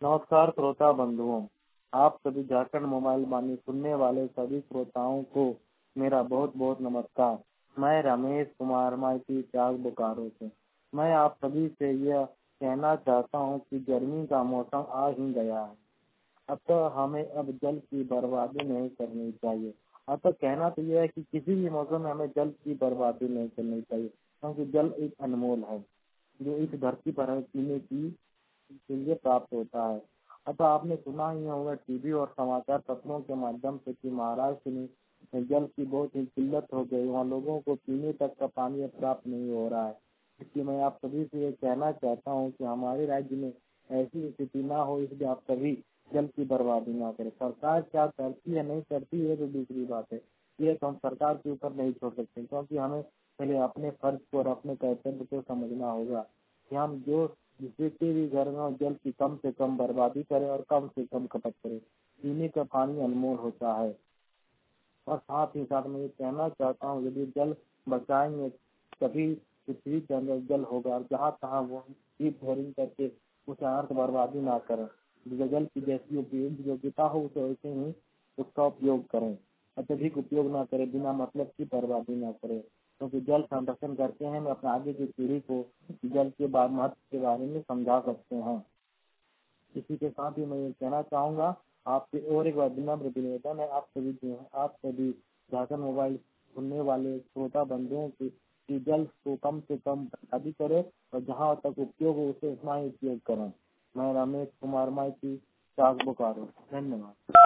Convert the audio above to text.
नमस्कार श्रोता बंधुओं, आप सभी झारखंड मोबाइल वाणी सुनने वाले सभी श्रोताओं को मेरा बहुत बहुत नमस्कार। मैं रमेश कुमार माइती चाक बोकारो से। मैं आप सभी से यह कहना चाहता हूं कि गर्मी का मौसम आ ही गया है, अतः हमें अब जल की बर्बादी नहीं करनी चाहिए। अतः कहना तो यह है कि किसी भी मौसम में हमें जल की बर्बादी नहीं करनी चाहिए, क्योंकि जल एक अनमोल है जो इस धरती पर हमें पीने की के लिए प्राप्त होता है। अतः आपने सुना ही होगा टीवी और समाचार पत्रों के माध्यम से कि महाराष्ट्र में जल की बहुत ही किल्लत हो गई, वहाँ लोगों को पीने तक का पानी प्राप्त नहीं हो रहा है। इसलिए मैं आप सभी से ये कहना चाहता हूँ कि हमारे राज्य में ऐसी स्थिति ना हो, इसलिए आप सभी जल की बर्बादी ना करें। सरकार क्या करती है नहीं करती है तो दूसरी बात है, ये तो हम सरकार के ऊपर नहीं छोड़ सकते, क्योंकि हमें पहले अपने फर्ज को और अपने कर्तव्य को समझना होगा कि हम जो जिससे भी घर में जल की कम से कम बर्बादी करें और कम से कम खपत करें। पीने का पानी अनमोल होता है। और साथ ही साथ मैं ये कहना चाहता हूँ, यदि जल बचाएंगे तभी पृथ्वी के अंदर जल होगा, और जहाँ तहाँ वो बोरिंग करके उसे अर्थ बर्बादी ना करें। जल की जैसी उपयोगिता हो उसे वैसे ही उसका उपयोग करें, अत्यधिक उपयोग ना करें, बिना मतलब की बर्बादी ना करें, क्योंकि जल संरक्षण करके हम अपने आगे की पीढ़ी को जल के महत्व के बारे में समझा सकते हैं। इसी के साथ ही मैं ये कहना चाहूँगा आपसे और एक बार विनम्र निवेदन है, आप सभी झारखंड मोबाइल सुनने वाले श्रोता बंधुओं की कि जल को कम से कम बर्बादी करें और जहाँ तक उपयोग हो उसे उतना ही उपयोग करें। मैं रमेश कुमार माइती चाक बोकारो। धन्यवाद।